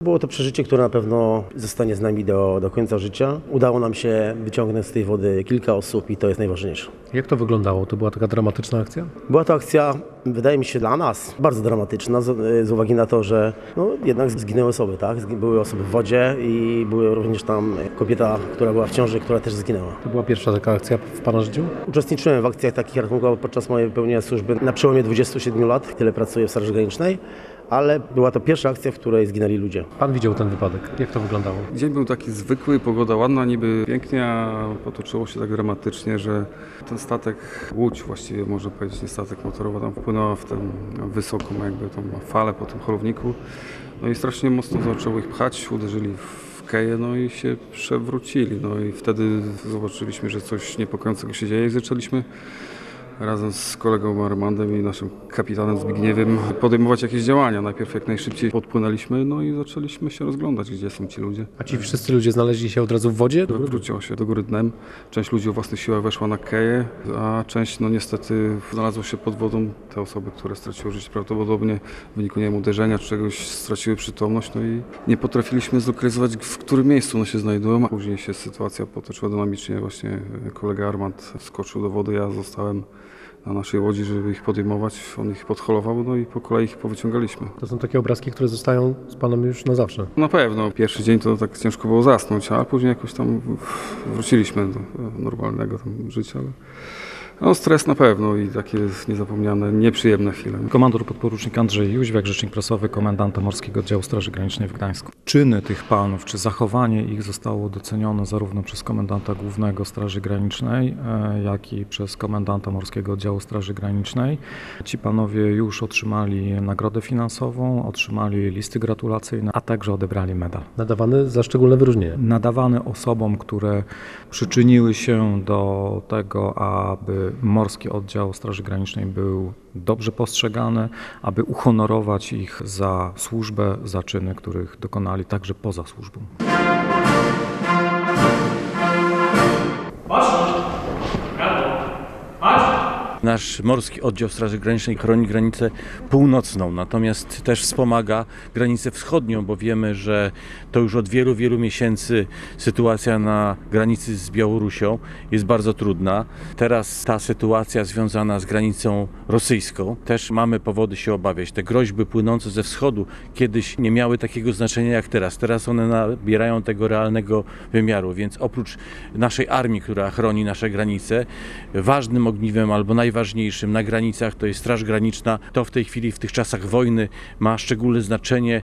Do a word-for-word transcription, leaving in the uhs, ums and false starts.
Było to przeżycie, które na pewno zostanie z nami do, do końca życia. Udało nam się wyciągnąć z tej wody kilka osób i to jest najważniejsze. Jak to wyglądało? To była taka dramatyczna akcja? Była to akcja, wydaje mi się, dla nas bardzo dramatyczna z, z uwagi na to, że no, jednak zginęły osoby, tak? Były osoby w wodzie i była również tam kobieta, która była w ciąży, która też zginęła. To była pierwsza taka akcja w Pana życiu? Uczestniczyłem w akcjach takich ratunkowych podczas mojej pełnienia służby na przełomie dwudziestu siedmiu lat. Tyle pracuję w Straży Granicznej. Ale była to pierwsza akcja, w której zginęli ludzie. Pan widział ten wypadek. Jak to wyglądało? Dzień był taki zwykły, pogoda ładna, niby pięknie, a potoczyło się tak dramatycznie, że ten statek, łódź właściwie można powiedzieć, nie statek motorowy, tam wpłynęła w tę wysoką jakby tą falę po tym holowniku. No i strasznie mocno zaczęło ich pchać, uderzyli w keję, no i się przewrócili. No i wtedy zobaczyliśmy, że coś niepokojącego się dzieje i zaczęliśmy razem z kolegą Armandem i naszym kapitanem Zbigniewem podejmować jakieś działania. Najpierw jak najszybciej podpłynęliśmy, no i zaczęliśmy się rozglądać, gdzie są ci ludzie. A ci wszyscy ludzie znaleźli się od razu w wodzie? Wróciło się do góry dnem. Część ludzi o własnych siłach weszła na keję, a część no niestety znalazło się pod wodą. Te osoby, które straciły życie prawdopodobnie w wyniku nie wiem, uderzenia czy czegoś straciły przytomność, no i nie potrafiliśmy zlokalizować, w którym miejscu one się znajdują. Później się sytuacja potoczyła dynamicznie. Właśnie kolega Armand wskoczył do wody, ja zostałem na naszej łodzi, żeby ich podejmować. On ich podholował, no i po kolei ich powyciągaliśmy. To są takie obrazki, które zostają z Panem już na zawsze. Na pewno. Pierwszy dzień to tak ciężko było zasnąć, a później jakoś tam wróciliśmy do normalnego tam życia. Ale no, stres na pewno i takie niezapomniane, nieprzyjemne chwile. Komandor podporucznik Andrzej Jóźwiak, rzecznik prasowy komendanta Morskiego Oddziału Straży Granicznej w Gdańsku. Czyny tych panów, czy zachowanie ich zostało docenione zarówno przez komendanta głównego Straży Granicznej, jak i przez komendanta Morskiego Oddziału Straży Granicznej. Ci panowie już otrzymali nagrodę finansową, otrzymali listy gratulacyjne, a także odebrali medal. Nadawany za szczególne wyróżnienie. Nadawany osobom, które przyczyniły się do tego, aby Morski Oddział Straży Granicznej był dobrze postrzegany, aby uhonorować ich za służbę, za czyny, których dokonali także poza służbą. Nasz Morski Oddział Straży Granicznej chroni granicę północną, natomiast też wspomaga granicę wschodnią, bo wiemy, że to już od wielu, wielu miesięcy sytuacja na granicy z Białorusią jest bardzo trudna. Teraz ta sytuacja związana z granicą rosyjską, też mamy powody się obawiać. Te groźby płynące ze wschodu kiedyś nie miały takiego znaczenia jak teraz. Teraz one nabierają tego realnego wymiaru, więc oprócz naszej armii, która chroni nasze granice, ważnym ogniwem albo najważniejszym Najważniejszym na granicach to jest Straż Graniczna. To w tej chwili, w tych czasach wojny ma szczególne znaczenie